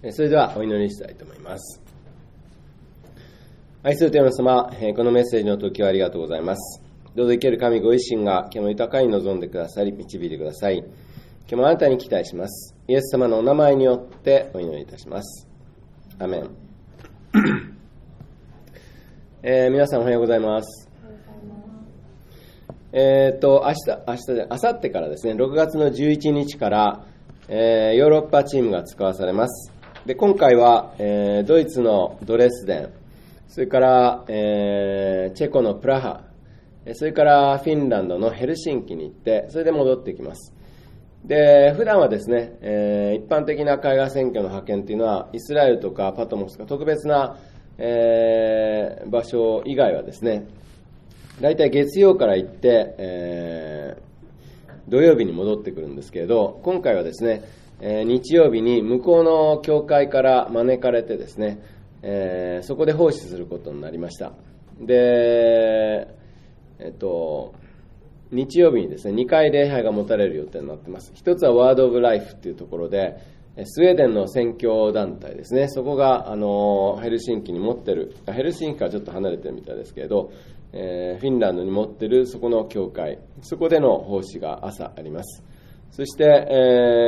それではお祈りしたいと思います。愛する天の様、このメッセージの時はありがとうございます。どうぞ生ける神ご自身が今日も豊かに望んでくださり、導いてください。今日もあなたに期待します。イエス様のお名前によってお祈りいたします。アメン。皆さんおはようございます。明後日からですね、6月の11日から、ヨーロッパチームが使わされます。で、今回は、ドイツのドレスデン、それから、チェコのプラハ、それからフィンランドのヘルシンキに行って、それで戻ってきます。で、普段はですね、一般的な海外選挙の派遣というのは、イスラエルとかパトモスとか特別な、場所以外はですね、だいたい月曜から行って、土曜日に戻ってくるんですけれど、今回はですね、日曜日に向こうの教会から招かれてですね、そこで奉仕することになりました。で、日曜日にですね、2回礼拝が持たれる予定になっています。一つはワードオブライフというところで、スウェーデンの宣教団体ですね、そこがヘルシンキに持ってる、ヘルシンキからちょっと離れてるみたいですけれど、フィンランドに持ってるそこの教会、そこでの奉仕が朝あります。そして、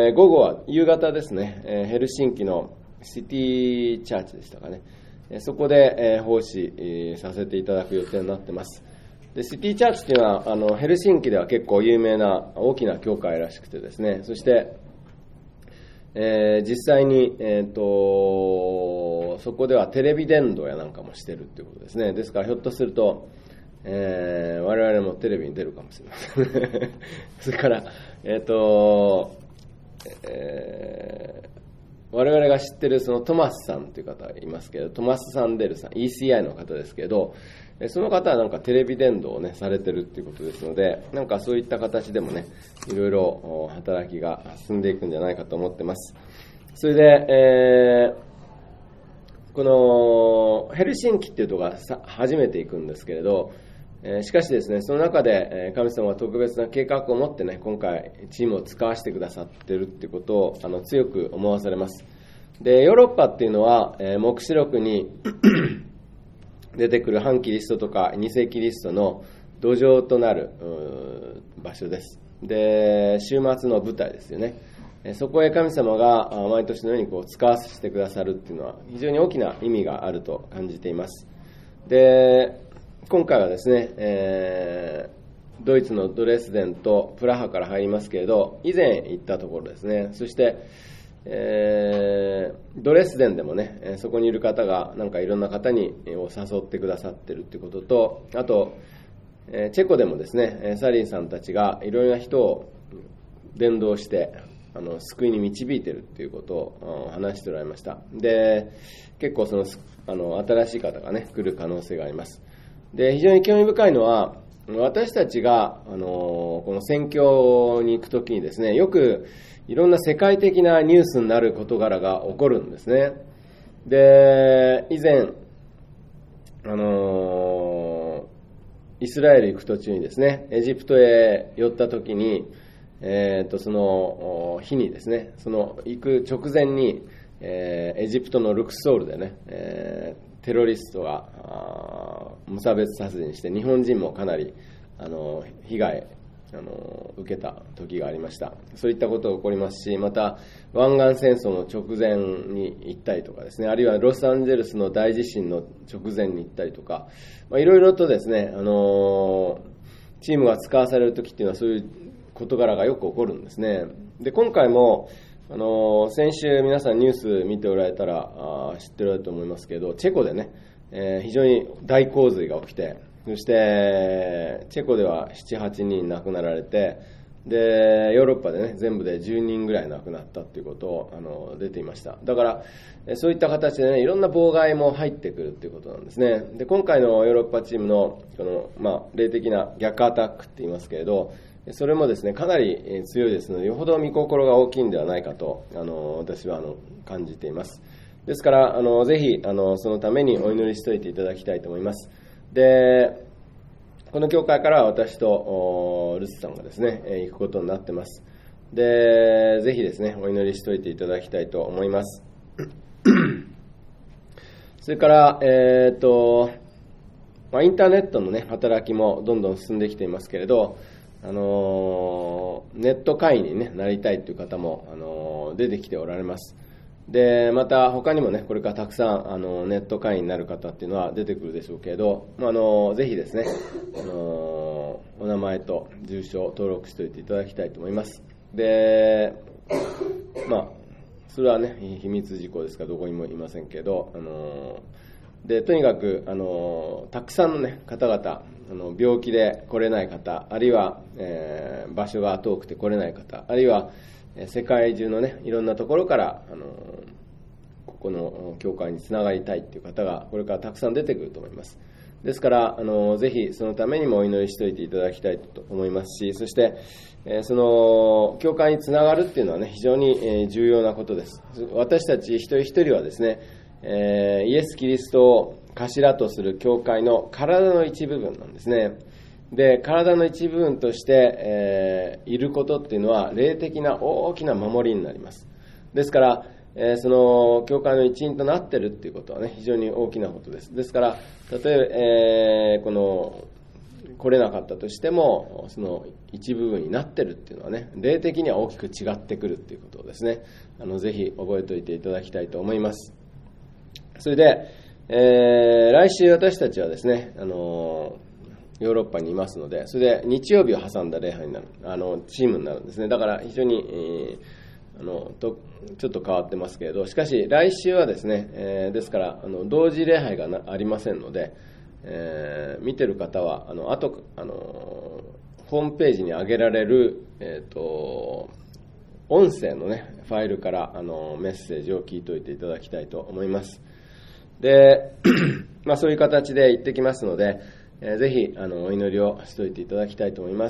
午後は夕方ですね、ヘルシンキのシティチャーチでしたかね、そこで、奉仕、させていただく予定になっています。で、シティチャーチというのはヘルシンキでは結構有名な大きな教会らしくてですね、そして、実際に、そこではテレビ伝道やなんかもしてるということですね。ですからひょっとすると、我々もテレビに出るかもしれません。それから、我々が知ってるそのトマスさんという方がいますけど、トマス・サンデルさん、ECI の方ですけど、その方はなんかテレビ伝道をね、されてるっていうことですので、なんかそういった形でもね、いろいろ働きが進んでいくんじゃないかと思ってます。それで、このヘルシンキっていうところが初めて行くんですけれど、しかしですね、その中で神様は特別な計画を持ってね、今回チームを使わせてくださっているっていうことを強く思わされます。で、ヨーロッパっていうのは、黙示録に出てくる反キリストとか偽キリストの土壌となる場所です。で、終末の舞台ですよね。そこへ神様が毎年のようにこう使わせてくださるっていうのは非常に大きな意味があると感じています。で、今回はですね、ドイツのドレスデンとプラハから入りますけれど、以前行ったところですね。そして、ドレスデンでもね、そこにいる方がなんかいろんな方にを誘ってくださってるということと、あと、チェコでもですね、サリンさんたちがいろいろな人を伝道して救いに導いているということを話しておられました。で、結構その新しい方がね来る可能性があります。で、非常に興味深いのは、私たちがこの宣教に行くときにですね、よくいろんな世界的なニュースになる事柄が起こるんですね。で、以前イスラエル行く途中にですね、エジプトへ寄ったときに、その日にですね、その行く直前に、エジプトのルクソールでね、テロリストが無差別殺人して日本人もかなり被害受けた時がありました。そういったことが起こりますし、また湾岸戦争の直前に行ったりとかですね、あるいはロサンゼルスの大地震の直前に行ったりとか、いろいろとですね、チームが使わされる時っていうのはそういう事柄がよく起こるんですね。で、今回も先週皆さんニュース見ておられたら知っておられると思いますけど、チェコでね、非常に大洪水が起きて、そしてチェコでは 7,8 人亡くなられて、でヨーロッパでね全部で10人ぐらい亡くなったということを出ていました。だからそういった形でね、いろんな妨害も入ってくるということなんですね。で、今回のヨーロッパチームの霊的な逆アタックって言いますけれど、それもですねかなり強いですので、よほど御心が大きいんではないかと私は感じています。ですからぜひそのためにお祈りしておいていただきたいと思います。で、この教会からは私とルツさんがですね行くことになっています。で、ぜひですねお祈りしておいていただきたいと思います。 それから、インターネットのね、働きもどんどん進んできていますけれど、ネット会員に、なりたいという方も、出てきておられます。で、また他にもね、これからたくさんネット会員になる方っていうのは出てくるでしょうけれど、ぜひですね、お名前と住所を登録しておいていただきたいと思います。で、それはね、秘密事項ですからどこにもいませんけど、でとにかくたくさんの、ね、方々、病気で来れない方、あるいは、場所が遠くて来れない方、あるいは世界中の、ね、いろんなところからここの教会につながりたいという方がこれからたくさん出てくると思います。ですからぜひそのためにもお祈りしておいていただきたいと思いますし、そしてその教会につながるっていうのはね、非常に重要なことです。私たち一人一人はですね、イエス・キリストを頭とする教会の体の一部分なんですね。で、体の一部分として、いることっていうのは霊的な大きな守りになります。ですから、その教会の一員となっているっていうことはね、非常に大きなことです。ですから、例えば、来れなかったとしても、その一部分になっているっていうのはね、霊的には大きく違ってくるっていうことをですね、ぜひ覚えておいていただきたいと思います。それで、来週私たちはですね、ヨーロッパにいますので、それで日曜日を挟んだ礼拝になる、チームになるんですね。だから非常に、ちょっと変わってますけれど、しかし来週はですね、ですから同時礼拝がありませんので、見てる方はあとホームページに上げられる、音声のねファイルからメッセージを聞いておいていただきたいと思います。で、そういう形で行ってきますので、ぜひお祈りをしておいていただきたいと思います。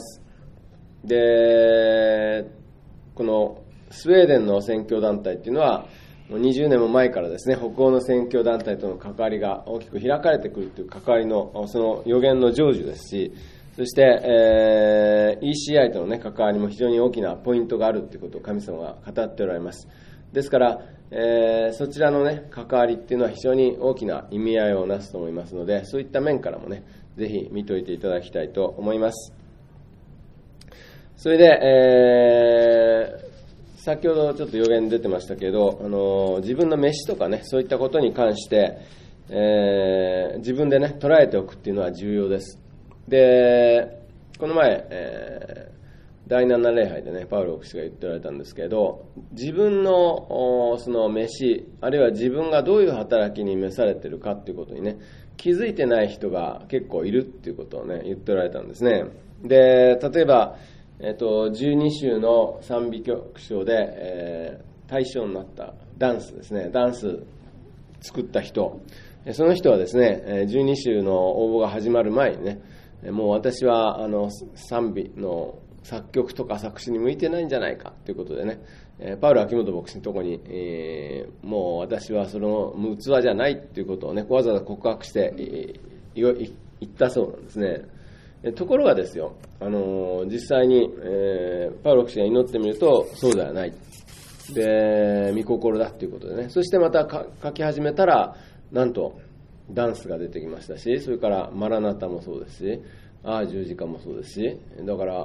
で、このスウェーデンの宣教団体っていうのはもう20年も前からですね、北欧の宣教団体との関わりが大きく開かれてくるという関わりのその予言の成就ですし、そして、ECI との、ね、関わりも非常に大きなポイントがあるということを神様が語っておられます。ですから、そちらの、ね、関わりっていうのは非常に大きな意味合いをなすと思いますので、そういった面からもね、ぜひ見ておいていただきたいと思います。それで、先ほどちょっと予言出てましたけど、自分の飯とかね、そういったことに関して、自分でね、捉えておくっていうのは重要です。で、この前、第7礼拝でね、パウロ牧師が言っておられたんですけど、自分のその飯、あるいは自分がどういう働きに召されているかっていうことにね、気づいてない人が結構いるっていうことをね、言っておられたんですね。で、例えば、12週の賛美曲賞で、対象になったダンスですね、ダンス作った人、その人はですね、12週の応募が始まる前にね、もう私は賛美の作曲とか作詞に向いてないんじゃないかということでね、パウロ秋元牧師のところに、もう私はその器じゃないということをね、わざわざ告白して言ったそうなんですね。ところがですよ、実際に、パウロ牧師が祈ってみるとそうではないで、御心だということでね、そしてまた書き始めたらなんとダンスが出てきましたし、それからマラナタもそうですし、十字架もそうですし、だから、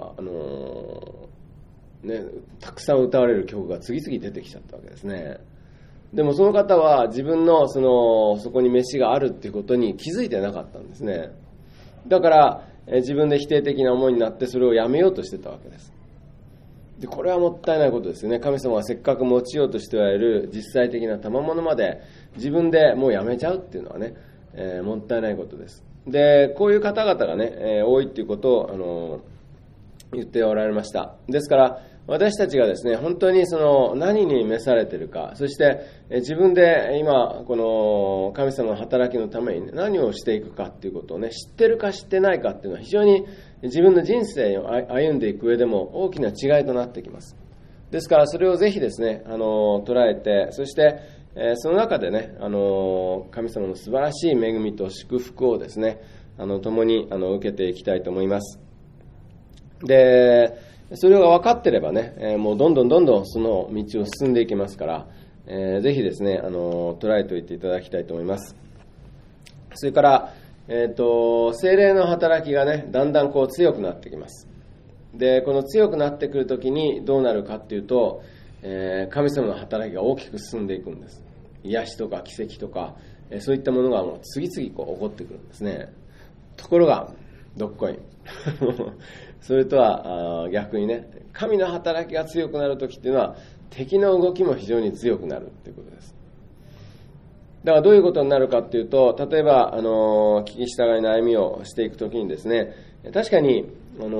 たくさん歌われる曲が次々出てきちゃったわけですね。でもその方は自分のそこに飯があるっていうことに気づいてなかったんですね。だから自分で否定的な思いになってそれをやめようとしてたわけです。で、これはもったいないことですよね。神様がせっかく持ちようとしておられる実際的な賜物まで自分でもうやめちゃうっていうのはね、もったいないことです。で、こういう方々がね、多いっていうことを言っておられました。ですから私たちがですね、本当にその何に召されているか、そして自分で今この神様の働きのために何をしていくかっていうことをね、知ってるか知ってないかっていうのは非常に自分の人生を歩んでいく上でも大きな違いとなってきます。ですからそれをぜひですね、捉えて、そしてその中でね、神様の素晴らしい恵みと祝福をですね、共に受けていきたいと思います。で、それが分かってればね、もうどんどんその道を進んでいきますから、 ぜひですね、捉えておいていただきたいと思います。それから、聖霊の働きがね、だんだん強くなってきます。で、この強くなってくるときにどうなるかっていうと、神様の働きが大きく進んでいくんです。癒しとか奇跡とか、そういったものがもう次々起こってくるんですね。ところが、どっこい。それとは逆にね、神の働きが強くなるときっていうのは、敵の動きも非常に強くなるということです。だからどういうことになるかっていうと、例えば、聞き従いの歩みをしていくときにですね、確かに、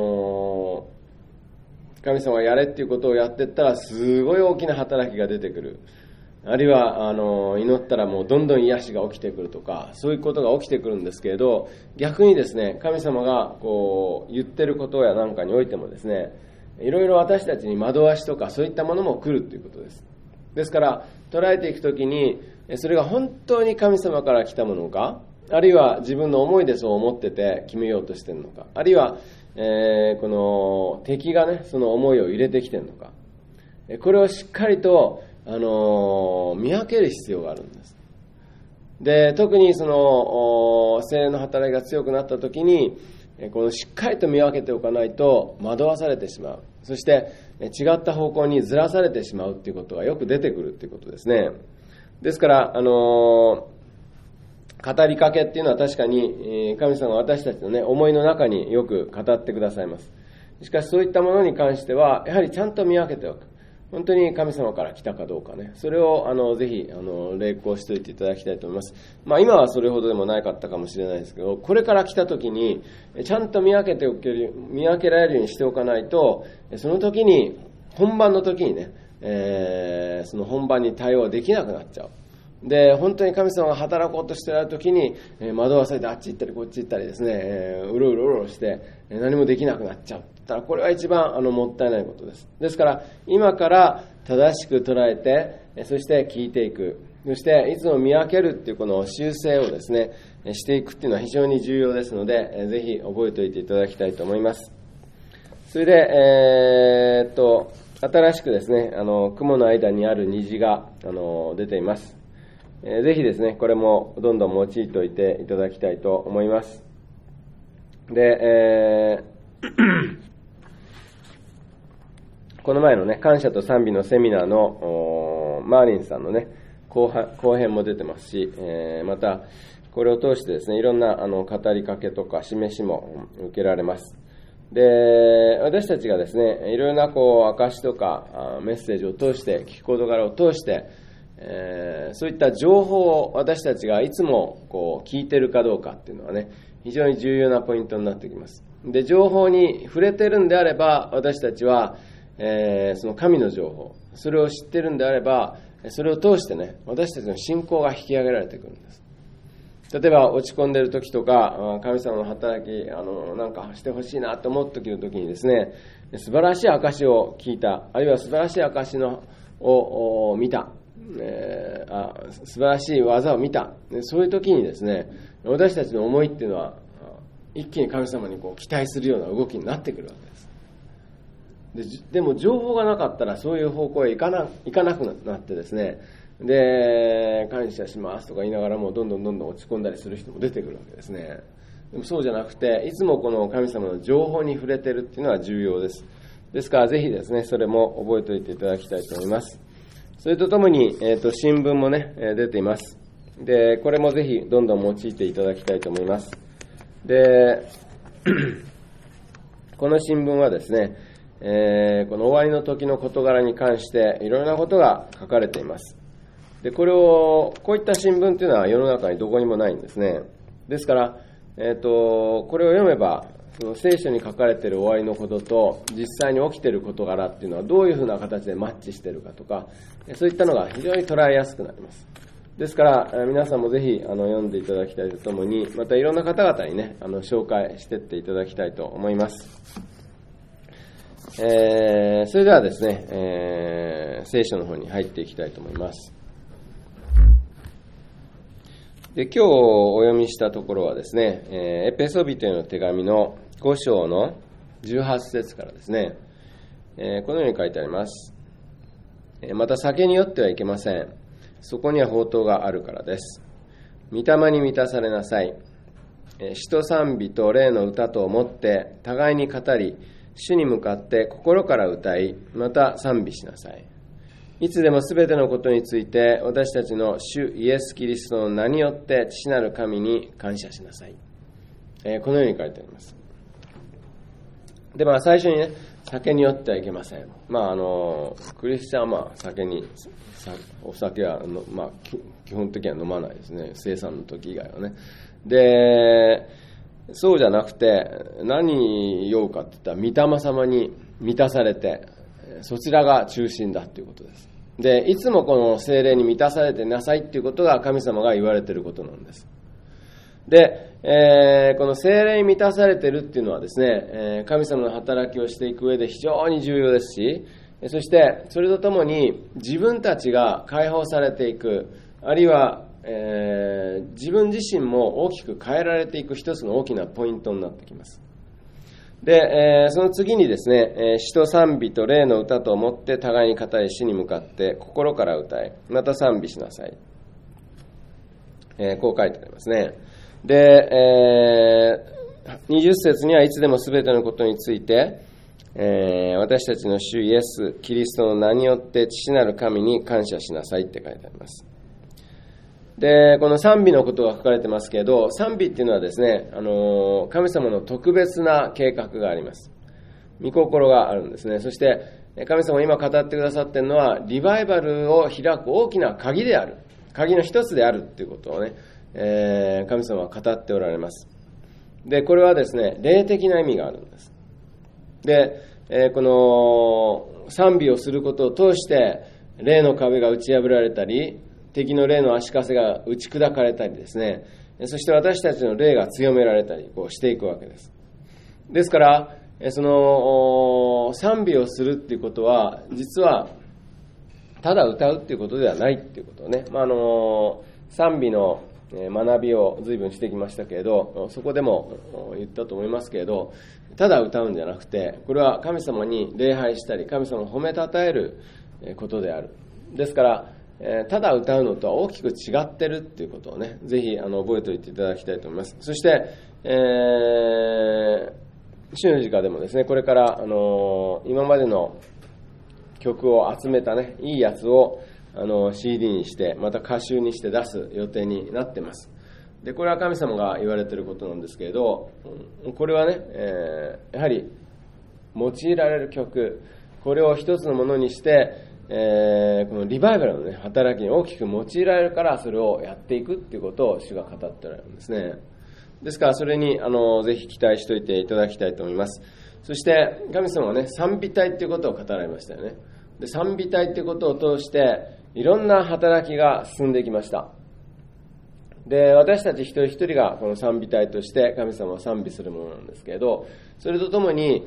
神様がやれっていうことをやっていったら、すごい大きな働きが出てくる。あるいは、祈ったらもうどんどん癒しが起きてくるとか、そういうことが起きてくるんですけれど、逆にですね、神様が言ってることやなんかにおいてもですね、いろいろ私たちに惑わしとかそういったものも来るということです。ですから、捉えていくときに、それが本当に神様から来たものか、あるいは自分の思いでそう思ってて決めようとしているのか、あるいは、この敵がね、その思いを入れてきているのか、これをしっかりと、見分ける必要があるんです。で、特にその聖霊の働きが強くなったときに、このしっかりと見分けておかないと惑わされてしまう。そして違った方向にずらされてしまうということがよく出てくるということですね。ですから、語りかけっていうのは確かに神様が私たちのね、思いの中によく語ってくださいます。しかしそういったものに関しては、やはりちゃんと見分けておく。本当に神様から来たかどうかね、それをぜひ励行しておいていただきたいと思います。今はそれほどでもなかったかもしれないですけど、これから来た時にちゃんと見分けられるようにしておかないと、その時に本番の時にね、その本番に対応できなくなっちゃう。で、本当に神様が働こうとしている時に惑わされてあっち行ったりこっち行ったりですね、うろうろして何もできなくなっちゃう。これは一番もったいないことです。ですから今から正しく捉えて、そして聞いていく、そしていつも見分けるっていうこの修正をですねしていくっていうのは非常に重要ですので、ぜひ覚えておいていただきたいと思います。それで新しくですね雲の間にある虹が出ています。ぜひですねこれもどんどん用いておいていただきたいと思います。で、この前のね、感謝と賛美のセミナーのマーリンさんのね、後編も出てますし、また、これを通してですね、いろんな語りかけとか示しも受けられます。で、私たちがですね、いろいろな証とかメッセージを通して、聞く事柄を通して、そういった情報を私たちがいつも聞いてるかどうかっていうのはね、非常に重要なポイントになってきます。で、情報に触れてるんであれば、私たちは、その神の情報、それを知ってるんであれば、それを通してね、私たちの信仰が引き上げられてくるんです。例えば落ち込んでる時とか、神様の働きなんかしてほしいなと思う時の時にですね、素晴らしい証を聞いた、あるいは素晴らしい証を見た、素晴らしい技を見た、そういう時にですね、私たちの思いっていうのは一気に神様に期待するような動きになってくるわけです。でも情報がなかったらそういう方向へ行かなくなってですね、で、感謝しますとか言いながらもどんどん落ち込んだりする人も出てくるわけですね。でもそうじゃなくて、いつもこの神様の情報に触れてるっていうのは重要です。ですからぜひですね、それも覚えておいていただきたいと思います。それとともに、新聞もね、出ています。で、これもぜひどんどん用いていただきたいと思います。で、この新聞はですね、この終わりの時の事柄に関していろいろなことが書かれています。で、こういった新聞というのは世の中にどこにもないんですね。ですから、これを読めば、その聖書に書かれている終わりのことと実際に起きている事柄っていうのはどういうふうな形でマッチしているかとか、そういったのが非常に捉えやすくなります。ですから皆さんもぜひ読んでいただきたいとともに、またいろんな方々にね紹介していっていただきたいと思います。それではですね、聖書の方に入っていきたいと思います。で、今日お読みしたところはですね、エペソビトへの手紙の5章の18節からですね、このように書いてあります。また酒に酔ってはいけません。 そこには宝刀があるからです。御霊に満たされなさい。詩と賛美と霊の歌とをもって互いに語り、主に向かって心から歌い、また賛美しなさい。いつでもすべてのことについて私たちの主イエス・キリストの名によって父なる神に感謝しなさい。このように書いてあります。で、最初にね、酒に酔ってはいけません。クリスチャンはお酒は基本的には飲まないですね。聖餐の時以外はね。で、そうじゃなくて、何酔うかって言ったら、御霊様に満たされて、そちらが中心だということです。で、いつもこの聖霊に満たされてなさいっていうことが神様が言われていることなんです。で、この聖霊に満たされているっていうのはですね、神様の働きをしていく上で非常に重要ですし、そしてそれとともに自分たちが解放されていく、あるいは、自分自身も大きく変えられていく一つの大きなポイントになってきます。で、その次にですね、詩と賛美と霊の歌と思って互いに語り、主に向かって心から歌え、また賛美しなさい。こう書いてありますね。で、20節にはいつでもすべてのことについて、私たちの主イエス・キリストの名によって父なる神に感謝しなさいって書いてあります。で、この賛美のことが書かれてますけど、賛美っていうのはですね、神様の特別な計画があります。御心があるんですね。そして神様が今語ってくださっているのは、リバイバルを開く大きな鍵である、鍵の一つであるっていうことをね、神様は語っておられます。で、これはですね、霊的な意味があるんです。で、この賛美をすることを通して霊の壁が打ち破られたり、敵の霊の足かせが打ち砕かれたりですね、そして私たちの霊が強められたりしていくわけです。ですからその賛美をするっていうことは、実はただ歌うっていうことではないっていうことをね、賛美の学びを随分してきましたけれど、そこでも言ったと思いますけれど、ただ歌うんじゃなくて、これは神様に礼拝したり神様を褒めたたえることである。ですからただ歌うのとは大きく違ってるっていうことをね、ぜひ覚えておいていただきたいと思います。そして、主の時間でもですね、これから今までの曲を集めたね、いいやつをCD にして、また歌集にして出す予定になってます。で、これは神様が言われていることなんですけれど、これはね、やはり用いられる曲、これを一つのものにして、このリバイバルのね、働きに大きく用いられるから、それをやっていくっていうことを主が語っておられるんですね。ですからそれにぜひ期待しておいていただきたいと思います。そして神様はね、賛美隊っていうことを語られましたよね。で、賛美隊っていうことを通していろんな働きが進んできました。で、私たち一人一人がこの賛美隊として神様を賛美するものなんですけれど、それとともに、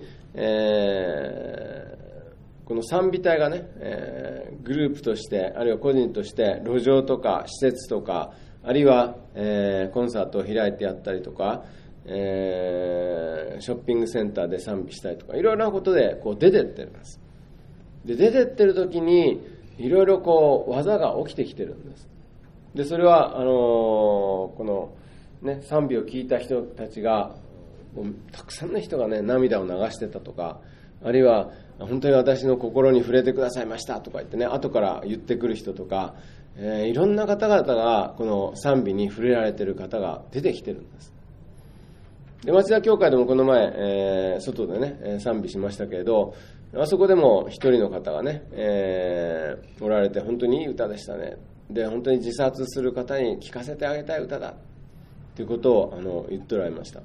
この賛美隊がね、グループとして、あるいは個人として路上とか施設とか、あるいは、コンサートを開いてやったりとか、ショッピングセンターで賛美したりとか、いろいろなことでこう出てってるんです。で、出てってる時にいろいろこう技が起きてきてるんです。で、それはこのね、賛美を聞いた人たちが、たくさんの人がね、涙を流してたとか、あるいは本当に私の心に触れてくださいましたとか言ってね、後から言ってくる人とか、いろんな方々がこの賛美に触れられている方が出てきてるんです。で、町田教会でもこの前、外でね、賛美しましたけれど、あそこでも一人の方がね、おられて、本当にいい歌でしたね。で、本当に自殺する方に聴かせてあげたい歌だということを言っておられました。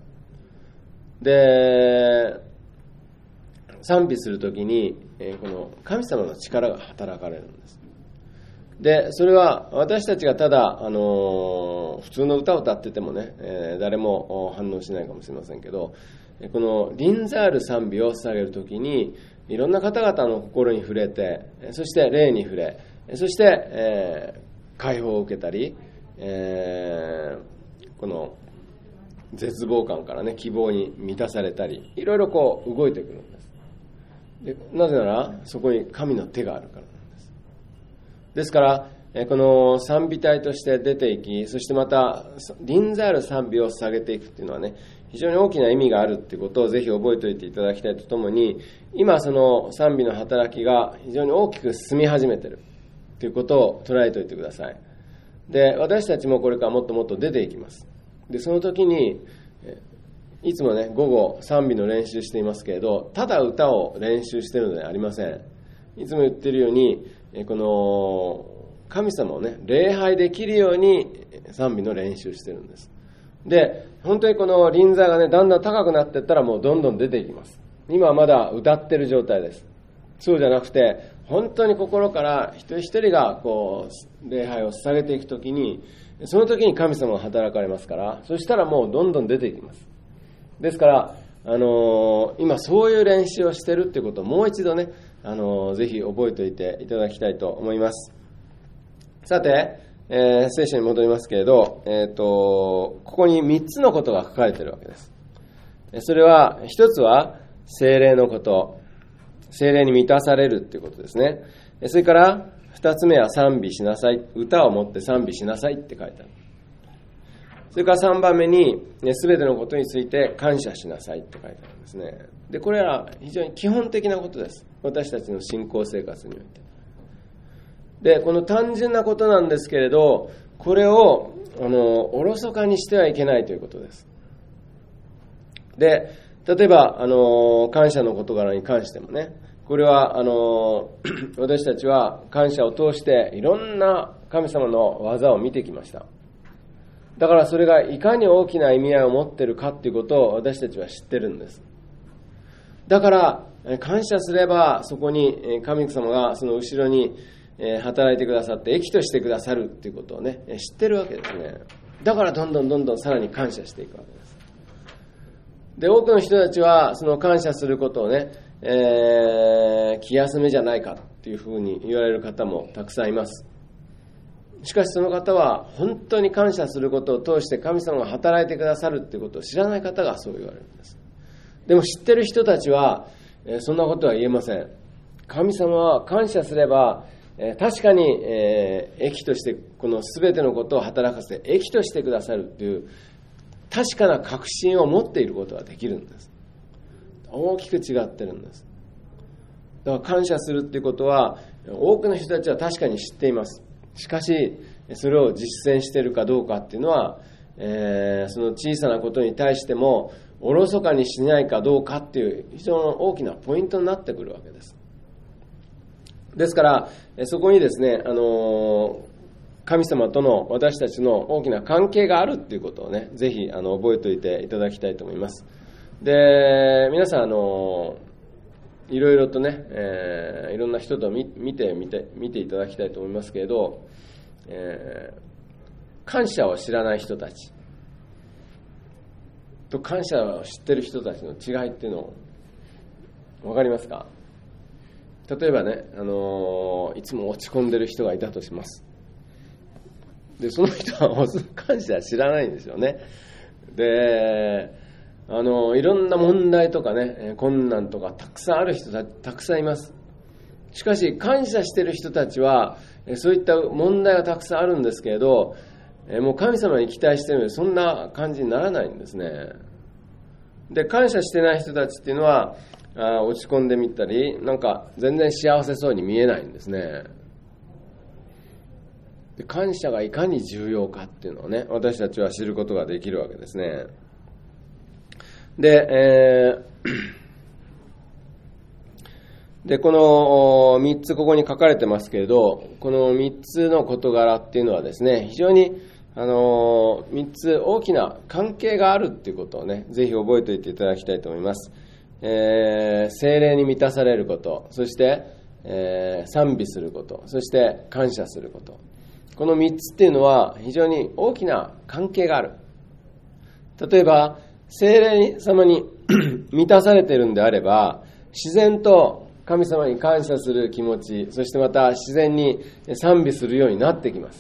で、賛美するときに、この神様の力が働かれるんです。で、それは私たちがただ、普通の歌を歌っててもね、誰も反応しないかもしれませんけど、この臨在ある賛美を捧げるときに、いろんな方々の心に触れて、そして霊に触れ、そして、解放を受けたり、この絶望感からね、希望に満たされたり、いろいろこう動いてくるんです。で、なぜならそこに神の手があるからなんです。ですから、 この賛美隊として出ていき、そしてまた臨在ある賛美を捧げていくっていうのはね、非常に大きな意味があるっていうことをぜひ覚えておいていただきたいとともに、今その賛美の働きが非常に大きく進み始めているということを捉えておいてください。で、私たちもこれからもっともっと出ていきます。で、その時にいつもね、午後賛美の練習していますけれど、ただ歌を練習しているのではありません。いつも言っているように、この神様をね、礼拝できるように賛美の練習してるんです。で、本当にこの臨在がね、だんだん高くなっていったらもうどんどん出ていきます。今はまだ歌ってる状態です。そうじゃなくて、本当に心から一人一人がこう礼拝を捧げていくときに、その時に神様が働かれますから、そしたらもうどんどん出ていきます。ですから、今そういう練習をしているっていうことをもう一度ね、ぜひ覚えておいていただきたいと思います。さて、聖書に戻りますけれど、ここに3つのことが書かれているわけです。それは、一つは聖霊のこと、聖霊に満たされるということですね。それから2つ目は賛美しなさい、歌を持って賛美しなさいって書いてある。それから3番目に、すべてのことについて感謝しなさいって書いてあるんですね。で、これは非常に基本的なことです。私たちの信仰生活において。で、この単純なことなんですけれど、これをおろそかにしてはいけないということです。で、例えば感謝の事柄に関してもね、これは私たちは感謝を通していろんな神様の技を見てきました。だからそれがいかに大きな意味合いを持っているかということを私たちは知ってるんです。だから感謝すればそこに神様がその後ろに働いてくださって益としてくださるということをね、知ってるわけですね。だからどんどんさらに感謝していくわけです。で、多くの人たちはその感謝することをね、気休めじゃないかっていうふうに言われる方もたくさんいます。しかしその方は本当に感謝することを通して神様が働いてくださるっていうことを知らない方がそう言われるんです。でも知ってる人たちはそんなことは言えません。神様は感謝すれば確かに益としてこの全てのことを働かせて益としてくださるという確かな確信を持っていることができるんです。大きく違ってるんです。だから感謝するっていうことは多くの人たちは確かに知っています。しかしそれを実践しているかどうかっていうのは、その小さなことに対してもおろそかにしないかどうかっていう非常に大きなポイントになってくるわけです。ですからそこにですね、神様との私たちの大きな関係があるっていうことをね、ぜひ覚えておいていただきたいと思います。で、皆さんいろいろとね、いろんな人と見ていただきたいと思いますけれど、感謝を知らない人たちと感謝を知っている人たちの違いっていうの分かりますか？例えばね、いつも落ち込んでる人がいたとします。で、その人は感謝知らないんですよね。で、いろんな問題とかね、困難とかたくさんある人たくさんいます。しかし感謝している人たちはそういった問題がたくさんあるんですけれど、もう神様に期待しているのでそんな感じにならないんですね。で、感謝してない人たちっていうのは落ち込んでみたり、なんか全然幸せそうに見えないんですね。で、感謝がいかに重要かっていうのをね、私たちは知ることができるわけですね。で、この3つここに書かれてますけれど、この3つの事柄っていうのはですね、非常に3つ大きな関係があるっていうことをね、ぜひ覚えておいていただきたいと思います。聖霊に満たされること、そして、賛美すること、そして感謝すること。この3つっていうのは非常に大きな関係がある。例えば聖霊様に満たされているんであれば、自然と神様に感謝する気持ち、そしてまた自然に賛美するようになってきます。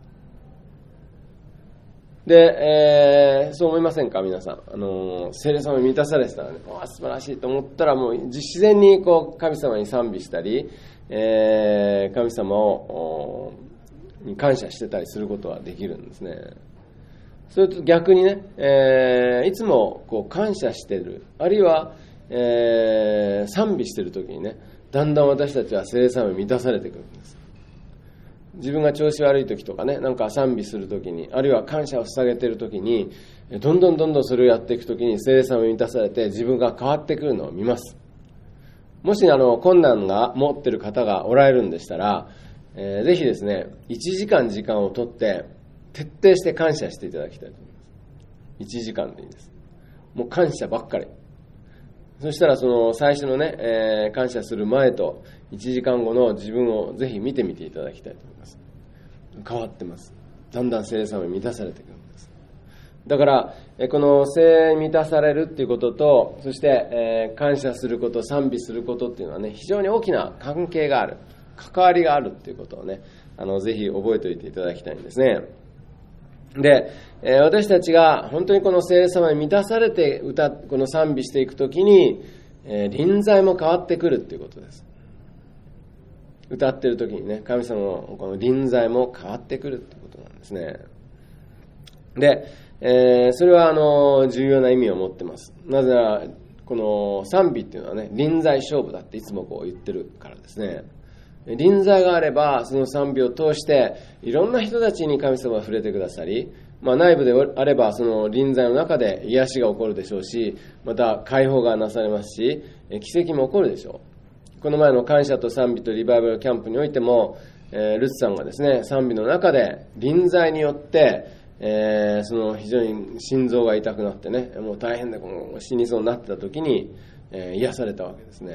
で、そう思いませんか皆さん。聖霊様に満たされてたらね、素晴らしいと思ったらもう自然にこう神様に賛美したり、神様をに感謝してたりすることはできるんですね。それと逆にね、いつもこう感謝している、あるいは、賛美しているときにね、だんだん私たちは聖霊様に満たされてくるんです。自分が調子悪いときとかね、なんか賛美するときに、あるいは感謝を捧げているときに、どんどんそれをやっていくときに聖霊様に満たされて自分が変わってくるのを見ます。もし困難が持っている方がおられるんでしたら、ぜひですね、1時間時間をとって徹底して感謝していただきたいと思います。1時間でいいです。もう感謝ばっかり。そしたらその最初のね、感謝する前と1時間後の自分をぜひ見てみていただきたいと思います。変わってます。だんだん聖霊様に満たされてくるんです。だからこの聖霊に満たされるっていうことと、そして、感謝すること、賛美することっていうのはね、非常に大きな関係がある、関わりがあるっていうことをね、ぜひ覚えておいていただきたいんですね。で、私たちが本当にこの聖霊様に満たされてこの賛美していくときに、臨在も変わってくるっていうことです。歌ってるときにね、神様のこの臨在も変わってくるっていうことなんですね。で、それは重要な意味を持ってます。なぜならこの賛美っていうのはね、臨在勝負だっていつもこう言ってるからですね。臨在があればその賛美を通していろんな人たちに神様が触れてくださり、内部であればその臨在の中で癒しが起こるでしょうし、また解放がなされますし、奇跡も起こるでしょう。この前の感謝と賛美とリバイバルキャンプにおいても、ルツさんがですね、賛美の中で臨在によって、その非常に心臓が痛くなってね、もう大変で死にそうになってた時に、癒されたわけですね。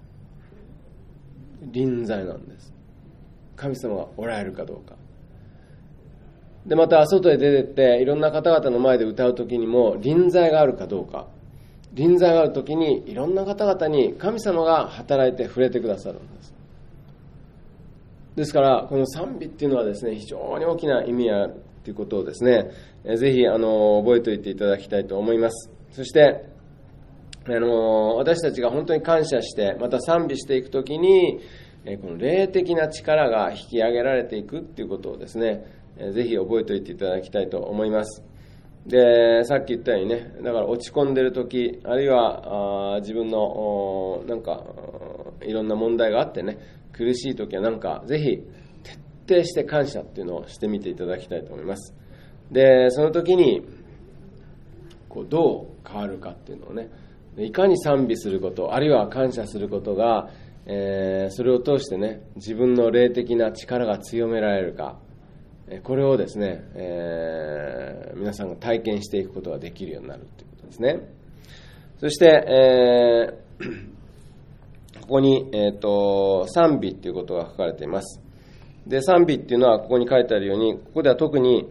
臨在なんです。神様がおられるかどうかで、また外へ出てっていろんな方々の前で歌う時にも臨在があるかどうか、臨在がある時にいろんな方々に神様が働いて触れてくださるんです。ですからこの賛美っていうのはですね、非常に大きな意味があるということをですね、ぜひ覚えておいていただきたいと思います。そして私たちが本当に感謝してまた賛美していくときにこの霊的な力が引き上げられていくっていうことをですね、ぜひ覚えておいていただきたいと思います。で、さっき言ったようにね、だから落ち込んでるとき、あるいは自分のなんかいろんな問題があってね、苦しいときはなんかぜひ徹底して感謝っていうのをしてみていただきたいと思います。で、その時にどう変わるかっていうのをね、いかに賛美すること、あるいは感謝することが、それを通してね、自分の霊的な力が強められるか、これをですね、皆さんが体験していくことができるようになるということですね。そして、ここに、賛美ということが書かれています。で、賛美っていうのはここに書いてあるように、ここでは特に、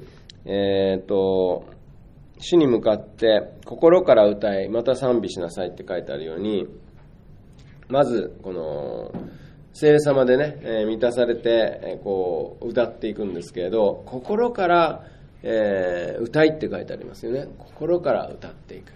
主に向かって心から歌い、また賛美しなさいって書いてあるように、まずこの聖霊様でね、満たされて歌っていくんですけれど、心から、歌いって書いてありますよね。心から歌っていく。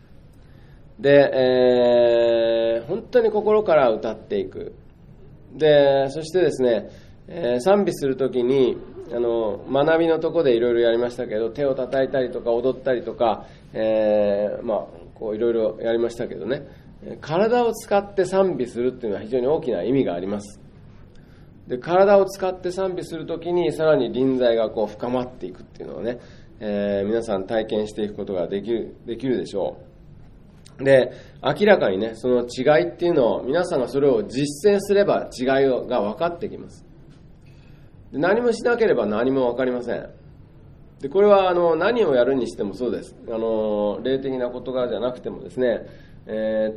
で、本当に心から歌っていく。で、そしてですね、賛美するときに学びのとこでいろいろやりましたけど、手を叩いたりとか踊ったりとか、いろいろやりましたけどね、体を使って賛美するっていうのは非常に大きな意味があります。で、体を使って賛美するときにさらに臨在が深まっていくっていうのをね、皆さん体験していくことができるでしょう。で、明らかにね、その違いっていうのを皆さんがそれを実践すれば違いが分かってきます。で、何もしなければ何も分かりません。で、これは何をやるにしてもそうです。霊的な事柄じゃなくてもですね、例え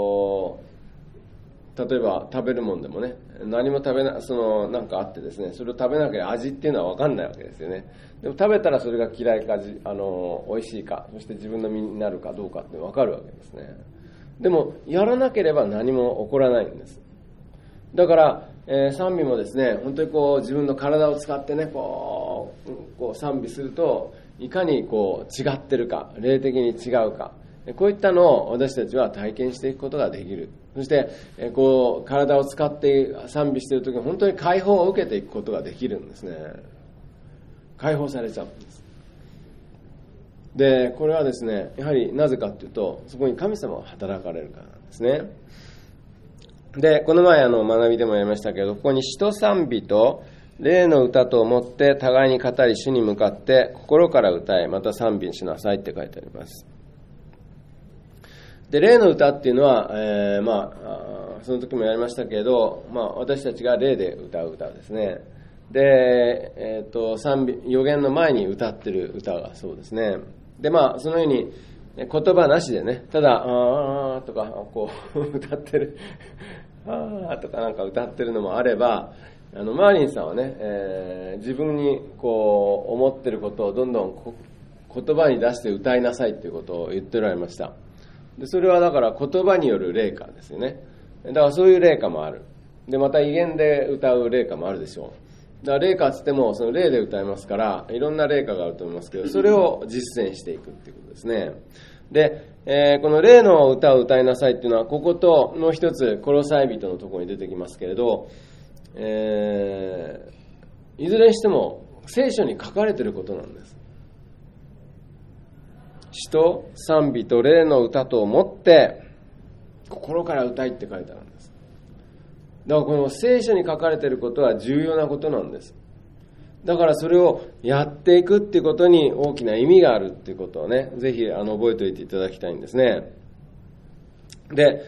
ば食べるもんでもね、何も食べななんかあってですね、それを食べなきゃ味っていうのは分かんないわけですよね。でも食べたらそれが嫌いか美味しいか、そして自分の身になるかどうかって分かるわけですね。でもやらなければ何も起こらないんです。だから、賛美もですね、本当に自分の体を使ってね、賛美するといかに違ってるか、霊的に違うか、こういったのを私たちは体験していくことができる。そして体を使って賛美しているときに本当に解放を受けていくことができるんですね。 解放されちゃうんです。で、これはですね、やはりなぜかというと、そこに神様が働かれるからなんですね。で、この前学びでもやりましたけど、ここに詩と賛美と霊の歌と思って互いに語り、主に向かって心から歌い、また賛美しなさいって書いてあります。で、霊の歌っていうのは、その時もやりましたけど、私たちが霊で歌う歌ですね。で、賛美、予言の前に歌ってる歌がそうですね。で、そのように言葉なしでね、ただ、あーとか、こう、歌ってる、あーとかなんか歌ってるのもあれば、マーリンさんはね、自分にこう、思ってることをどんどん言葉に出して歌いなさいっていうことを言っておられました。で、それはだから言葉による霊歌ですよね。だからそういう霊歌もある。で、また威厳で歌う霊歌もあるでしょう。だから霊歌って言ってもその霊で歌いますから、いろんな霊歌があると思いますけど、それを実践していくっていうことですね。で、この霊の歌を歌いなさいっていうのは、ここともう一つコロサイ人のところに出てきますけれど、いずれにしても聖書に書かれていることなんです。詩と賛美と霊の歌と思って心から歌いって書いてあるんです。だからこの聖書に書かれていることは重要なことなんです。だからそれをやっていくっていうことに大きな意味があるっていうことをね、ぜひ覚えておいていただきたいんですね。で、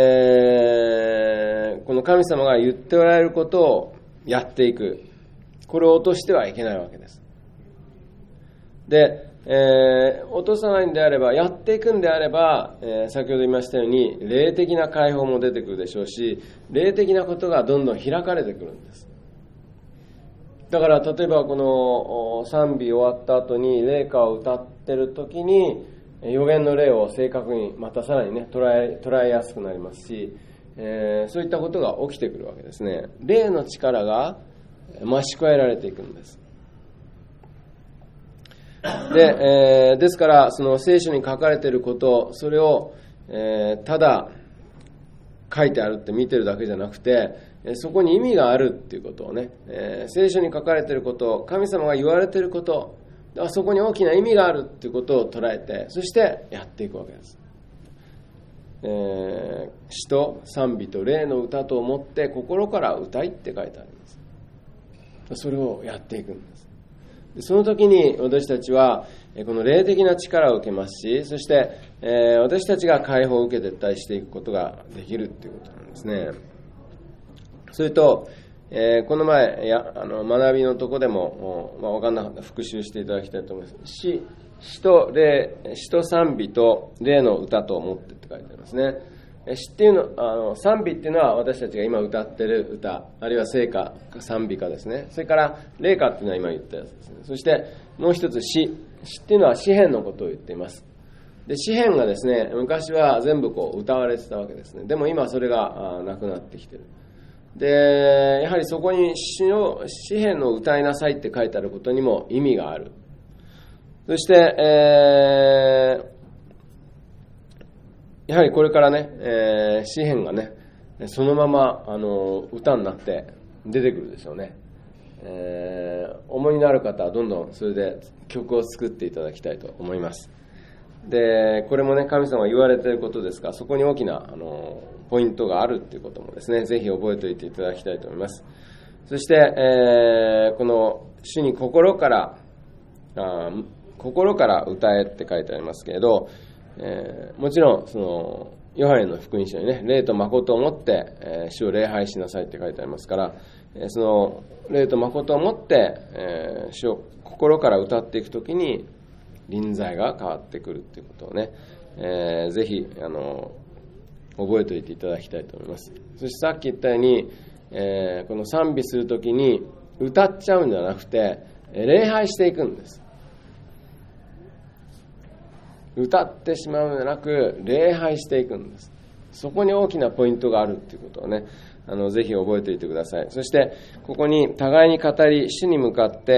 この神様が言っておられることをやっていく、これを落としてはいけないわけです。で、落とさないんであれば、やっていくんであれば、先ほど言いましたように霊的な解放も出てくるでしょうし、霊的なことがどんどん開かれてくるんです。だから例えばこの賛美終わった後に霊歌を歌ってる時に予言の霊を正確にまたさらにね捉えやすくなりますし、そういったことが起きてくるわけですね。霊の力が増し加えられていくんです。で、ですからその聖書に書かれていること、それを、ただ書いてあるって見てるだけじゃなくて、そこに意味があるっていうことをね、聖書に書かれていること、神様が言われていること、そこに大きな意味があるっていうことを捉えて、そしてやっていくわけです。詩と賛美と霊の歌と思って心から歌いって書いてあります。それをやっていくんです。その時に私たちはこの霊的な力を受けますし、そして私たちが解放を受けて対していくことができるっていうことなんですね。それと、この前学びのとこでも分かんなかったら復習していただきたいと思います。詩と賛美と霊の歌と思ってって書いてありますね。詩っていうの賛美っていうのは私たちが今歌ってる歌、あるいは聖歌、賛美歌ですね。それから霊歌っていうのは今言ったやつですね。そしてもう一つ詩っていうのは詩篇のことを言っています。で、詩篇がですね、昔は全部こう歌われてたわけですね。でも今それがなくなってきてる。で、やはりそこに詩篇を歌いなさいって書いてあることにも意味がある。そして、やはりこれからね、詩篇がね、そのまま歌になって出てくるでしょうね。思いになる方はどんどんそれで曲を作っていただきたいと思います。で、これもね、神様が言われていることですから、そこに大きなポイントがあるっていうこともですね、ぜひ覚えておいていただきたいと思います。そして、この主に心から歌えって書いてありますけれど、もちろんそのヨハネの福音書にね、霊と誠をもって、主を礼拝しなさいって書いてありますから、その霊と誠をもって、主を心から歌っていくときに臨在が変わってくるっていうことをね、ぜひ覚えておいていただきたいと思います。そしてさっき言ったように、この賛美するときに歌っちゃうんじゃなくて礼拝していくんです。歌ってしまうんじゃなく礼拝していくんです。そこに大きなポイントがあるっていうことをね、ぜひ覚えておいてください。そしてここに互いに語り、主に向かって、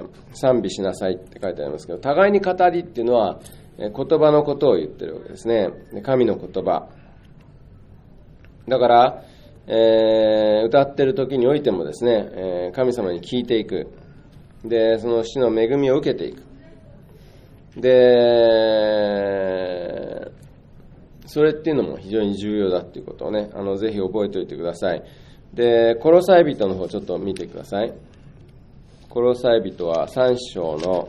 賛美しなさいって書いてありますけど、互いに語りっていうのは言葉のことを言ってるわけですね。神の言葉だから、歌ってる時においてもですね、神様に聞いていく。 で、その主の恵みを受けていく。で、それっていうのも非常に重要だっていうことをね、ぜひ覚えておいてください。で、コロサイ人の方ちょっと見てください。コロサイ人は3章の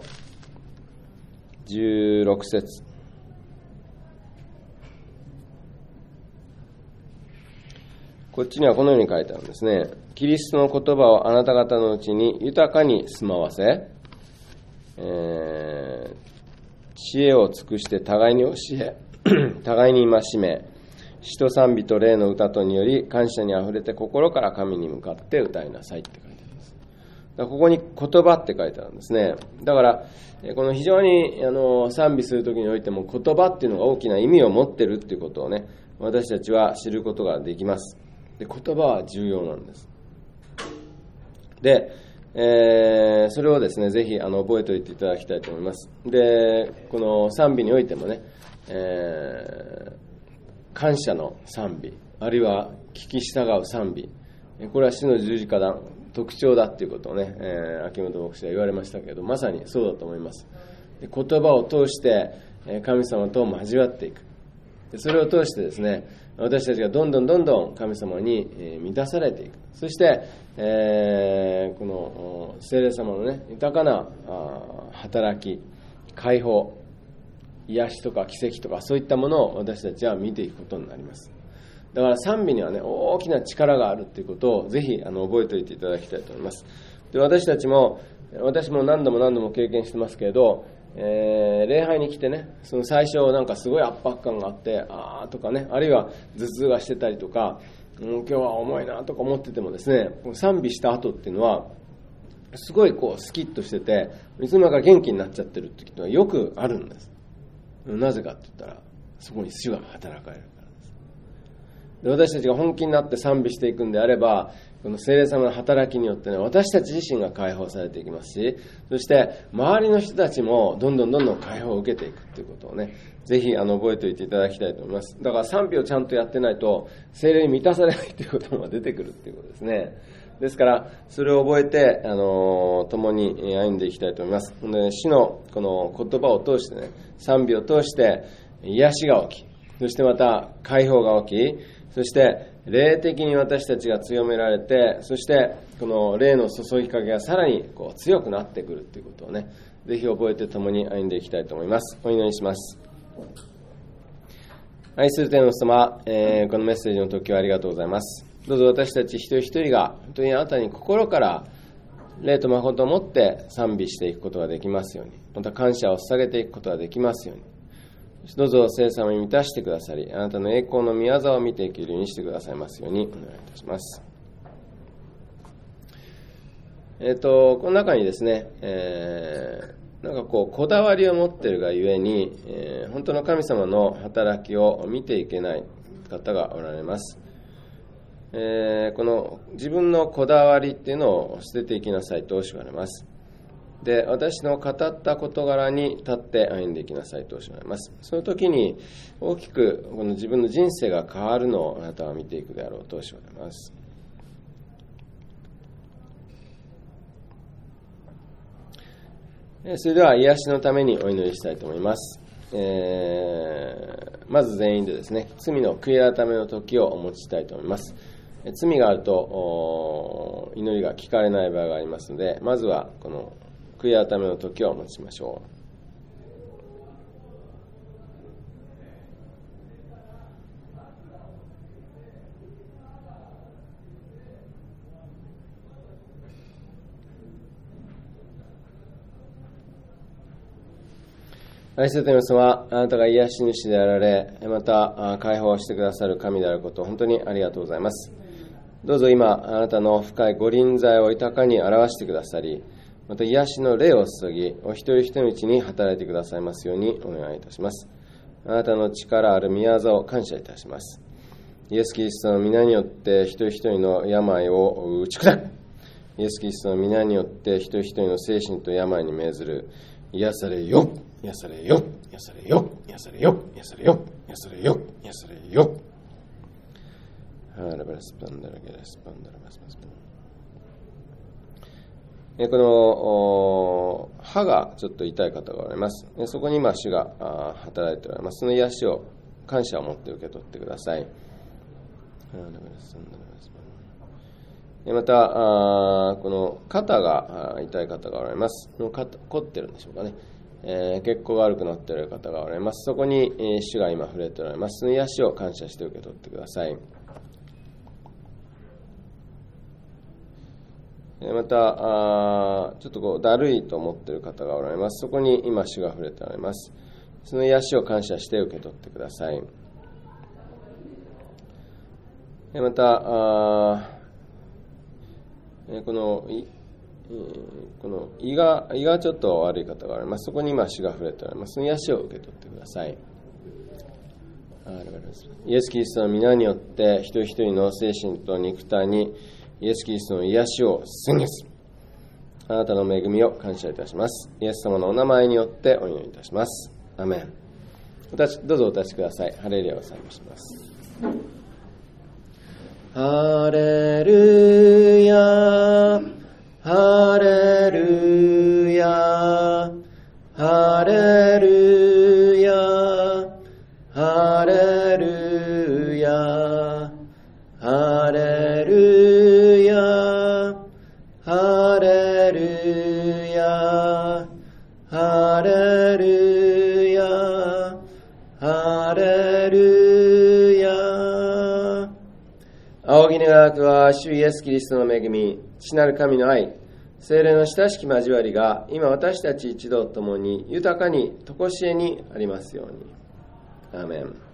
16節。こっちにはこのように書いてあるんですね。キリストの言葉をあなた方のうちに豊かに住まわせ、知恵を尽くして互いに教え、互いに戒め、詩と賛美と霊の歌とにより感謝にあふれて心から神に向かって歌いなさいって書いてあります。だからここに言葉って書いてあるんですね。だからこの非常に賛美するときにおいても言葉っていうのが大きな意味を持ってるっていうことをね、私たちは知ることができます。で、言葉は重要なんです。で、それをですね、ぜひ覚えておいていただきたいと思います。で、この賛美においてもね、感謝の賛美、あるいは聞き従う賛美、これは主の十字架だ特徴だっていうことをね、秋元牧師は言われましたけど、まさにそうだと思います。で、言葉を通して神様と交わっていく。で、それを通してですね、私たちがどんどん神様に満たされていく。そして、この聖霊様のね、豊かな働き、解放、癒しとか奇跡とかそういったものを私たちは見ていくことになります。だから賛美にはね、大きな力があるということをぜひ覚えておいていただきたいと思います。で、私も何度も経験してますけれど、礼拝に来てね、その最初なんかすごい圧迫感があってとかね、あるいは頭痛がしてたりとか、今日は重いなとか思っててもですね、賛美した後っていうのはすごいスキッとしてて、いつの間にか元気になっちゃってるっていうのはよくあるんです。なぜかって言ったら、そこに主が働かれるからです。で、私たちが本気になって賛美していくんであれば、この聖霊様の働きによってね、私たち自身が解放されていきますし、そして周りの人たちもどんどん解放を受けていくということをね、ぜひ覚えておいていただきたいと思います。だから賛美をちゃんとやってないと聖霊に満たされないということも出てくるということですね。ですからそれを覚えて共に歩んでいきたいと思います。で、主のこの言葉を通してね、賛美を通して癒しが起き、そしてまた解放が起き、そして霊的に私たちが強められて、そしてこの霊の注ぎかけがさらに強くなってくるということをね、ぜひ覚えて共に歩んでいきたいと思います。お祈りします。愛する天の様、このメッセージの時はありがとうございます。どうぞ私たち一人一人が本当にあなたに心から霊と誠を持って賛美していくことができますように、また感謝を捧げていくことができますように、どうぞ聖様に満たしてくださり、あなたの栄光の御業を見ていけるようにしてくださいますようにお願いいたします。この中にですね、なんかこだわりを持っているがゆえに、本当の神様の働きを見ていけない方がおられます。この自分のこだわりっていうのを捨てていきなさいと教えられます。で、私の語った事柄に立って歩んでいきなさいと教えられます。その時に大きくこの自分の人生が変わるのをあなたは見ていくであろうと教えられます。それでは癒しのためにお祈りしたいと思います。まず全員でですね、罪の悔い改めの時をお持ちしたいと思います。罪があると祈りが聞かれない場合がありますので、まずはこの悔い改めの時をお持ちしましょう。愛する天の様、あなたが癒し主であられ、また解放してくださる神であることを本当にありがとうございます。どうぞ今、あなたの深いご臨在を豊かに表してくださり、また癒しの霊を注ぎ、お一人一人のうちに働いてくださいますようにお願いいたします。あなたの力ある御業を感謝いたします。イエス・キリストの皆によって一人一人の病を打ち砕く。イエス・キリストの皆によって一人一人の精神と病に命ずる。癒されよ、癒されよ、癒されよ、癒されよ、癒されよ、癒されよ、癒されよ。 この歯がちょっと痛い方がおられます。そこに今主が働いておられます。その癒しを感謝を持って受け取ってください。またこの肩が痛い方がおられます。凝ってるんでしょうかね。血行が悪くなっている方がおられます。そこに主が今触れておられます。その癒しを感謝して受け取ってください。またちょっとだるいと思っている方がおられます。そこに今主が触れておられます。その癒しを感謝して受け取ってください。またこの胃がちょっと悪い方がおられます。そこに今主が触れておられます。その癒しを受け取ってください。イエス・キリストの皆によって一人一人の精神と肉体にイエス・キリストの癒しを宣言する。あなたの恵みを感謝いたします。イエス様のお名前によってお祈りいたします。アメン。どうぞお立ちください。ハレルヤを賛美します。ハレルヤ、ハレルヤ、ハレルヤ、ハレルヤ、ハレルヤ、ハレルヤ、ハレルヤ、ハレルヤ。仰ぎ願くは主イエスキリストの恵み、父なる神の愛、聖霊の親しき交わりが今私たち一同ともに豊かに常しえにありますように。アーメン。